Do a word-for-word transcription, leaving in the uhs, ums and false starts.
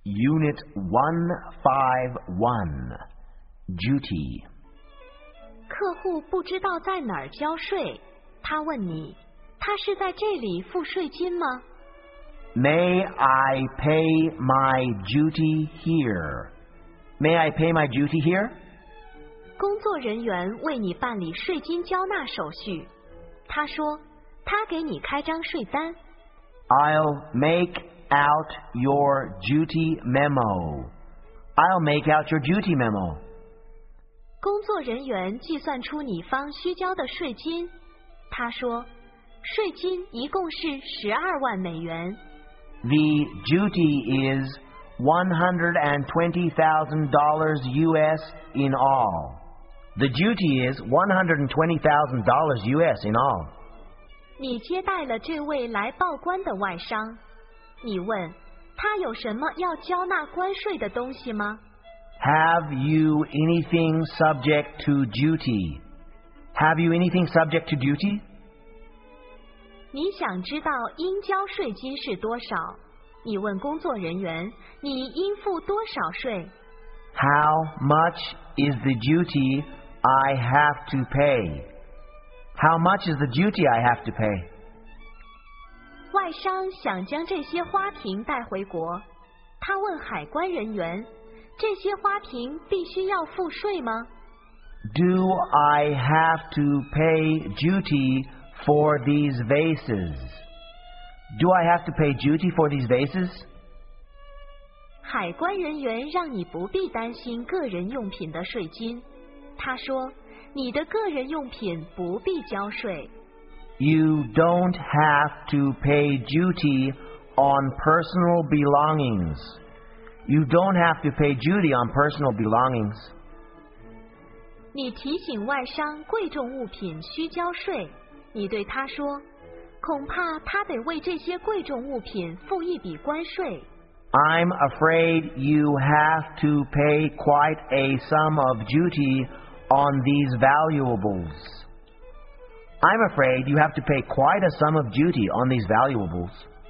Unit one fifty-one, Duty. 客户不知道在哪儿交税，他问你，他是在这里付税金吗？ May I pay my duty here? May I pay my duty here? 工作人员为你办理税金交纳手续，他说，他给你开张税单。 I'll make out your duty memo. I'll make out your duty memo. 工作人员计算出你方需交的税金，他说，税金一共是十二万美元。 The duty is one hundred twenty thousand dollars U S in all. The duty is one hundred twenty thousand dollars U S in all. 你接待了这位来报关的外商，你问他有什么要交纳关税的东西吗？ Have you anything subject to duty? Have you anything subject to duty? 你想知道应交税金是多少？你问工作人员，你应付多少税？ How much is the duty I have to pay? How much is the duty I have to pay? 外商想将这些花瓶带回国，他问海关人员，这些花瓶必须要付税吗？ Do I have to pay duty for these vases? Do I have to pay duty for these vases? 海关人员让你不必担心个人用品的税金，他说，你的个人用品不必交税。 You don't have to pay duty on personal belongings. You don't have to pay duty on personal belongings. 你提醒外商贵重物品需交税，你对他说，恐怕他得为这些贵重物品付一笔关税。 I'm afraid you have to pay quite a sum of duty on these valuables. I'm afraid you have to pay quite a sum of duty on these valuables.